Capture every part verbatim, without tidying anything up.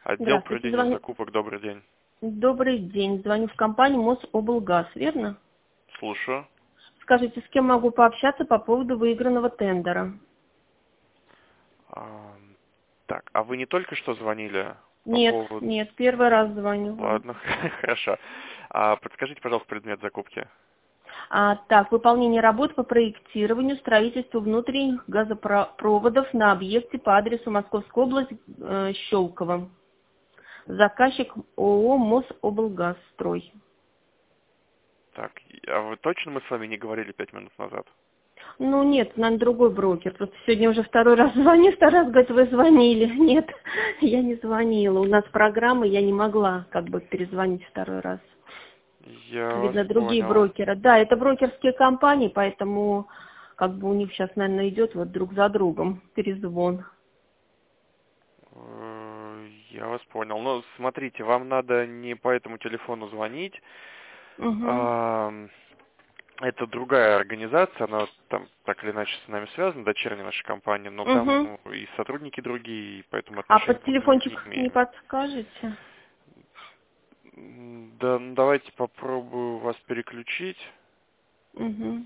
Отдел Здравствуйте, проведения звоню. закупок, добрый день. Добрый день. Звоню в компанию Мособлгаз, верно? Слушаю. Скажите, с кем могу пообщаться по поводу выигранного тендера? А, так, а вы не только что звонили по Нет, поводу... нет, первый раз звоню вам. Ладно, хорошо. А подскажите, пожалуйста, предмет закупки. А, так, выполнение работ по проектированию, строительству внутренних газопроводов на объекте по адресу Московская область, э, Щелково. Заказчик ООО Мособлгазстрой. Так, а вы точно мы с вами не говорили пять минут назад? Ну нет, наверное, другой брокер. Просто сегодня уже второй раз звоню, второй раз говорит, вы звонили. Нет, я не звонила. У нас программа, я не могла как бы перезвонить второй раз. Я вас Видно, другие понял. брокеры. Да, это брокерские компании, поэтому как бы у них сейчас, наверное, идет вот друг за другом перезвон. Э, Я вас понял. Ну, смотрите, вам надо не по этому телефону звонить. Угу. Ам, Это другая организация, она там так или иначе с нами связана, дочерняя наша компания, но там Угу. ну, и сотрудники другие, и поэтому А отношения под будут не к телефончик не ними. подскажете? М, Да, ну, давайте попробую вас переключить. Угу.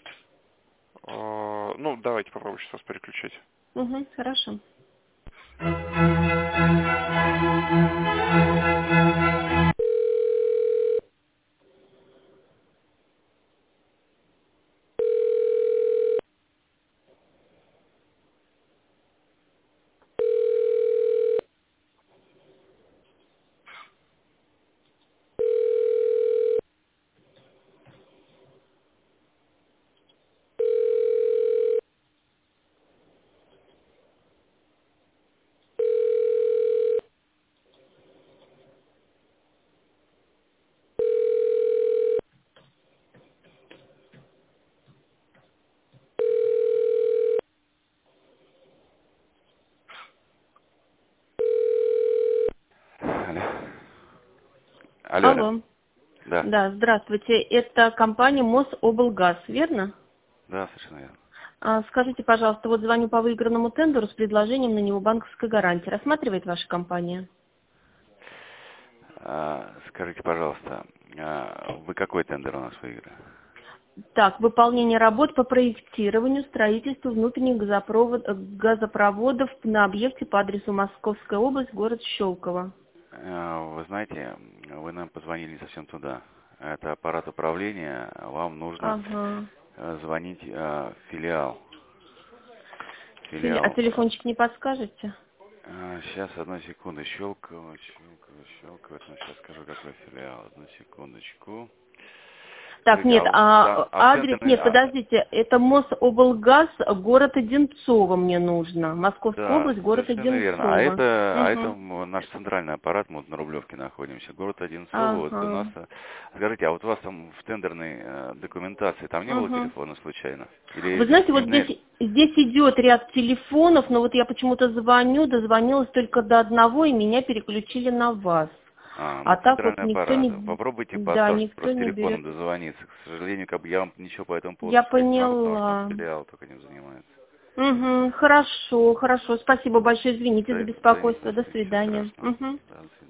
Э, Ну, давайте попробую сейчас вас переключить. Угу, хорошо. Алло. Алло, алло. Алло. Да, Да, здравствуйте. Это компания Мособлгаз, верно? да, совершенно верно. А, скажите, пожалуйста, вот звоню по выигранному тендеру с предложением на него банковской гарантии. Рассматривает ваша компания? А, скажите, пожалуйста, а, вы какой тендер у нас выиграли? Так, выполнение работ по проектированию, строительству внутренних газопровод- э, газопроводов на объекте по адресу Московская область, город Щелково. А, Вы знаете, вы нам позвонили не совсем туда. Это аппарат управления. Вам нужно Ага. э, звонить э, в филиал. Фили- А Филиал. телефончик не подскажете? Сейчас, одну секунду. Щелково, Щелково, Щелково. Сейчас скажу, какой филиал. Одну секундочку. Так, Смотрите, нет, а, вот а та- а адрес, тендерный... нет, а, подождите, это Мособлгаз, город Одинцово мне нужно. Московская Да, область, город совершенно верно. А Одинцово. это, а это Угу. м, наш центральный аппарат, мы вот на Рублевке находимся, город Одинцово. Вот у нас, Ага. э, скажите, а вот у вас там в тендерной э, документации там не было Угу. телефона случайно? Вы Или знаете, вот здесь, видны... здесь идет ряд телефонов, но вот я почему-то звоню, дозвонилась только до одного, и меня переключили на вас. А, А мы так вот центральный никто аппарат. не, Попробуйте по да, старшему никто просто не берет. телефоном дозвониться. К сожалению, как бы я вам ничего по этому поводу Я сказать не могу, потому что у нас поняла. филиал только этим занимается. Угу, хорошо, хорошо. Спасибо большое, извините за Да, да, не беспокойство. До ничего свидания. страшного. Угу. Да, до свидания.